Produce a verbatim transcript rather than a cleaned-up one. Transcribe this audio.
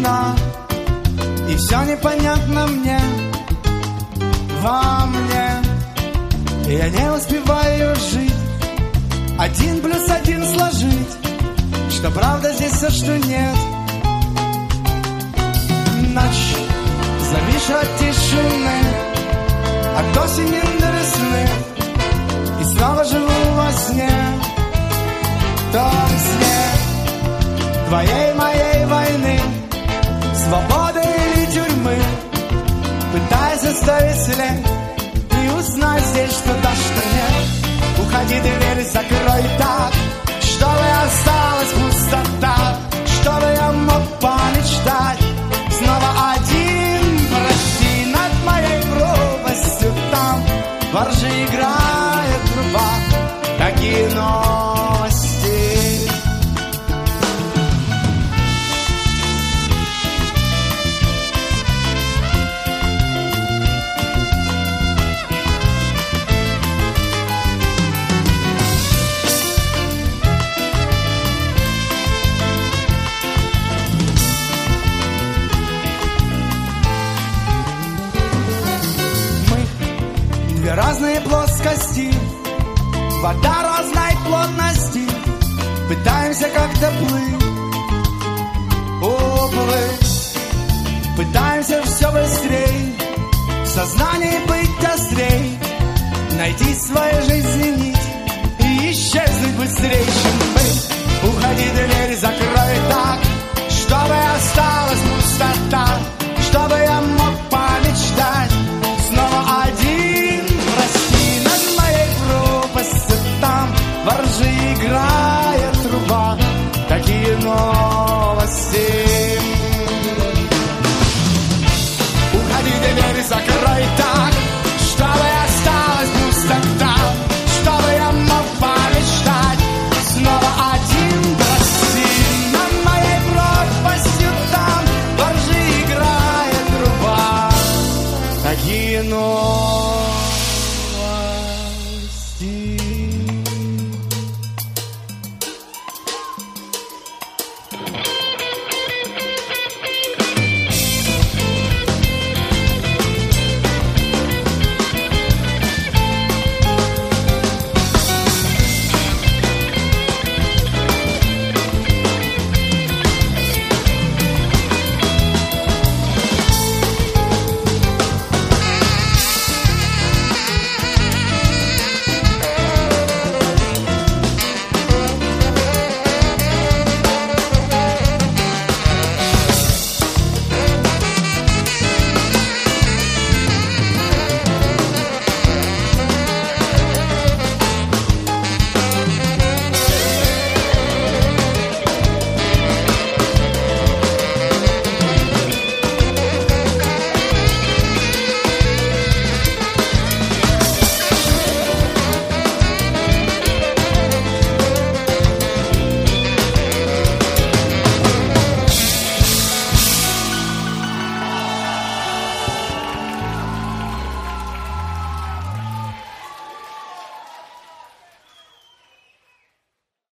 тишина, и все непонятно мне, во мне. Я не успеваю жить, один плюс один сложить, что правда здесь, а что нет. Ночь завишу от тишины, от осени до весны, и снова живу во сне, в том сне твоей, моей войны, свободы или тюрьмы. Пытаюсь оставить след и узнать здесь, что да, что нет. Уходи, дверь закрой так, чтобы осталась пустота, чтобы я мог помечтать снова один. Прости, над моей пропастью там во ржи играет труба. Такие новости. Две разные плоскости, вода разной плотности. Пытаемся как-то плыть, уплыть. Пытаемся все быстрей, в сознании быть острей, найти свою жизнь нить и исчезнуть быстрее, чем мы. Уходи, дверь закрой так, чтобы осталась пустота, чтобы я мог помечтать снова один. Прости, над моей пропастью там во ржи играет труба. Такие новости.